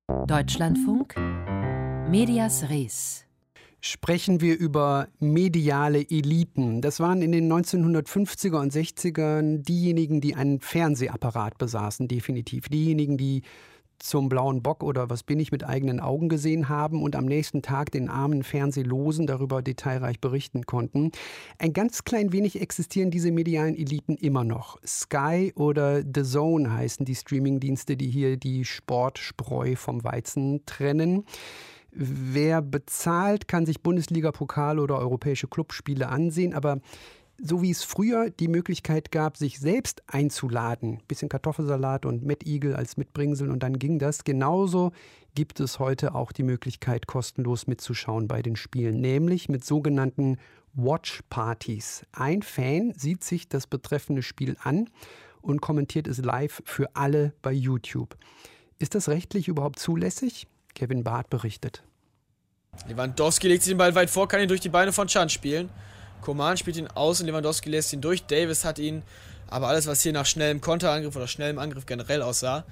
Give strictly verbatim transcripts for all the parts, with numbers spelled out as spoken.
Deutschlandfunk, Medias Res. Sprechen wir über mediale Eliten. Das waren in den neunzehnhundertfünfziger und sechzigern diejenigen, die einen Fernsehapparat besaßen, definitiv. Diejenigen, die zum Blauen Bock oder Was bin ich mit eigenen Augen gesehen haben und am nächsten Tag den armen Fernsehlosen darüber detailreich berichten konnten. Ein ganz klein wenig existieren diese medialen Eliten immer noch. Sky oder The Zone heißen die Streamingdienste, die hier die Sportspreu vom Weizen trennen. Wer bezahlt, kann sich Bundesliga-Pokale oder europäische Clubspiele ansehen, aber so wie es früher die Möglichkeit gab, sich selbst einzuladen, bisschen Kartoffelsalat und Mettigel als Mitbringsel und dann ging das, genauso gibt es heute auch die Möglichkeit, kostenlos mitzuschauen bei den Spielen, nämlich mit sogenannten Watch-Partys. Ein Fan sieht sich das betreffende Spiel an und kommentiert es live für alle bei YouTube. Ist das rechtlich überhaupt zulässig? Kevin Barth berichtet. Lewandowski legt sich den Ball weit vor, kann ihn durch die Beine von Can spielen. Coman spielt ihn aus und Lewandowski lässt ihn durch. Davis hat ihn. Aber alles, was hier nach schnellem Konterangriff oder schnellem Angriff generell aussah,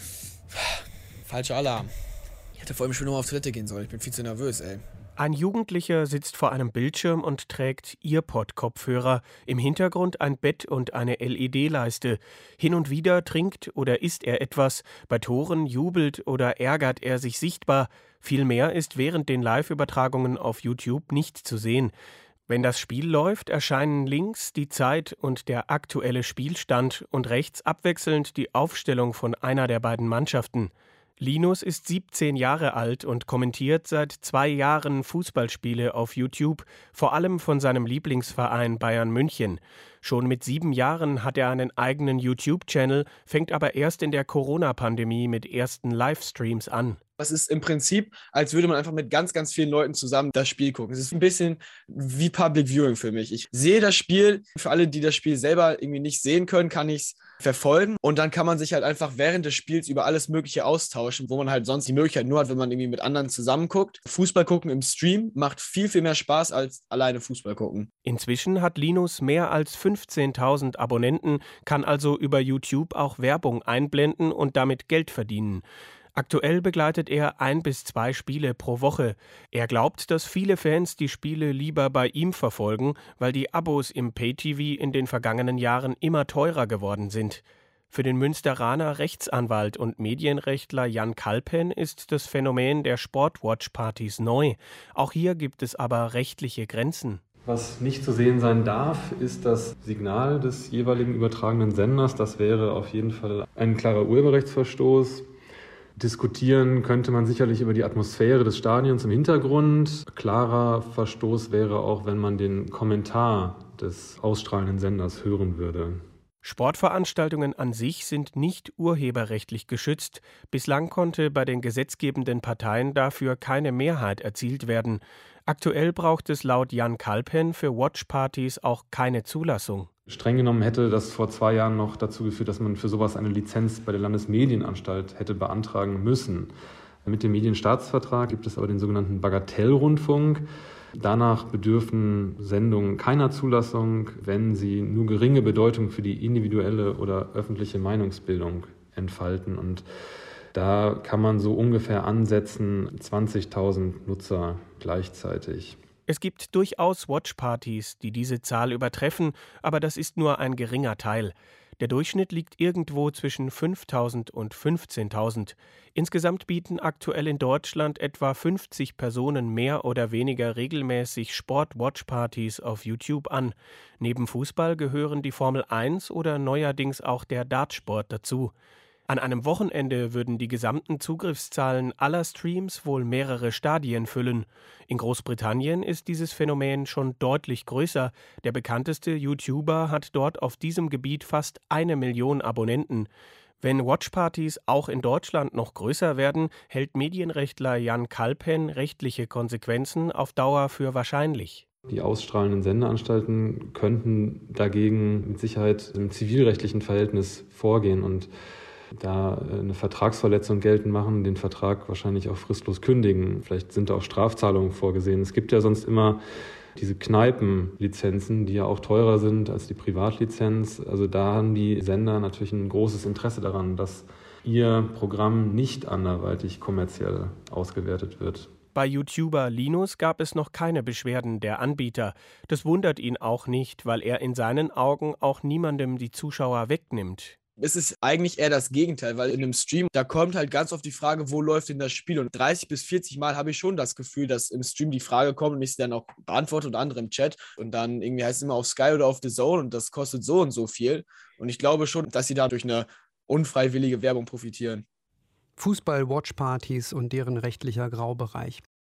falscher Alarm. Ich hätte vor allem schon nur auf Toilette gehen sollen. Ich bin viel zu nervös, ey. Ein Jugendlicher sitzt vor einem Bildschirm und trägt Earpod-Kopfhörer. Im Hintergrund ein Bett und eine L E D-Leiste. Hin und wieder trinkt oder isst er etwas. Bei Toren jubelt oder ärgert er sich sichtbar. Viel mehr ist während den Live-Übertragungen auf YouTube nicht zu sehen. Wenn das Spiel läuft, erscheinen links die Zeit und der aktuelle Spielstand und rechts abwechselnd die Aufstellung von einer der beiden Mannschaften. Linus ist siebzehn Jahre alt und kommentiert seit zwei Jahren Fußballspiele auf YouTube, vor allem von seinem Lieblingsverein Bayern München. Schon mit sieben Jahren hat er einen eigenen YouTube-Channel, fängt aber erst in der Corona-Pandemie mit ersten Livestreams an. Es ist im Prinzip, als würde man einfach mit ganz, ganz vielen Leuten zusammen das Spiel gucken. Es ist ein bisschen wie Public Viewing für mich. Ich sehe das Spiel, für alle, die das Spiel selber irgendwie nicht sehen können, kann ich es verfolgen. Und dann kann man sich halt einfach während des Spiels über alles Mögliche austauschen, wo man halt sonst die Möglichkeit nur hat, wenn man irgendwie mit anderen zusammen guckt. Fußball gucken im Stream macht viel, viel mehr Spaß als alleine Fußball gucken. Inzwischen hat Linus mehr als fünfzehntausend Abonnenten, kann also über YouTube auch Werbung einblenden und damit Geld verdienen. Aktuell begleitet er ein bis zwei Spiele pro Woche. Er glaubt, dass viele Fans die Spiele lieber bei ihm verfolgen, weil die Abos im Pay-T V in den vergangenen Jahren immer teurer geworden sind. Für den Münsteraner Rechtsanwalt und Medienrechtler Jan Kalpen ist das Phänomen der Sport-Watch-Partys neu. Auch hier gibt es aber rechtliche Grenzen. Was nicht zu sehen sein darf, ist das Signal des jeweiligen übertragenen Senders. Das wäre auf jeden Fall ein klarer Urheberrechtsverstoß. Diskutieren könnte man sicherlich über die Atmosphäre des Stadions im Hintergrund. Klarer Verstoß wäre auch, wenn man den Kommentar des ausstrahlenden Senders hören würde. Sportveranstaltungen an sich sind nicht urheberrechtlich geschützt. Bislang konnte bei den gesetzgebenden Parteien dafür keine Mehrheit erzielt werden. Aktuell braucht es laut Jan Kalpen für Watchpartys auch keine Zulassung. Streng genommen hätte das vor zwei Jahren noch dazu geführt, dass man für sowas eine Lizenz bei der Landesmedienanstalt hätte beantragen müssen. Mit dem Medienstaatsvertrag gibt es aber den sogenannten Bagatellrundfunk. Danach bedürfen Sendungen keiner Zulassung, wenn sie nur geringe Bedeutung für die individuelle oder öffentliche Meinungsbildung entfalten. Und da kann man so ungefähr ansetzen, zwanzigtausend Nutzer gleichzeitig. Es gibt durchaus Watchpartys, die diese Zahl übertreffen, aber das ist nur ein geringer Teil. Der Durchschnitt liegt irgendwo zwischen fünftausend und fünfzehntausend. Insgesamt bieten aktuell in Deutschland etwa fünfzig Personen mehr oder weniger regelmäßig Sport-Watchpartys auf YouTube an. Neben Fußball gehören die Formel eins oder neuerdings auch der Dartsport dazu. An einem Wochenende würden die gesamten Zugriffszahlen aller Streams wohl mehrere Stadien füllen. In Großbritannien ist dieses Phänomen schon deutlich größer. Der bekannteste YouTuber hat dort auf diesem Gebiet fast eine Million Abonnenten. Wenn Watchpartys auch in Deutschland noch größer werden, hält Medienrechtler Jan Kalpen rechtliche Konsequenzen auf Dauer für wahrscheinlich. Die ausstrahlenden Sendeanstalten könnten dagegen mit Sicherheit im zivilrechtlichen Verhältnis vorgehen und da eine Vertragsverletzung geltend machen, den Vertrag wahrscheinlich auch fristlos kündigen. Vielleicht sind da auch Strafzahlungen vorgesehen. Es gibt ja sonst immer diese Kneipenlizenzen, die ja auch teurer sind als die Privatlizenz. Also da haben die Sender natürlich ein großes Interesse daran, dass ihr Programm nicht anderweitig kommerziell ausgewertet wird. Bei YouTuber Linus gab es noch keine Beschwerden der Anbieter. Das wundert ihn auch nicht, weil er in seinen Augen auch niemandem die Zuschauer wegnimmt. Es ist eigentlich eher das Gegenteil, weil in einem Stream, da kommt halt ganz oft die Frage, wo läuft denn das Spiel? Und dreißig bis vierzig Mal habe ich schon das Gefühl, dass im Stream die Frage kommt und ich sie dann auch beantworte und andere im Chat. Und dann irgendwie heißt es immer auf Sky oder auf The Zone und das kostet so und so viel. Und ich glaube schon, dass sie dadurch eine unfreiwillige Werbung profitieren. Fußball-Watchpartys und deren rechtlicher Graubereich.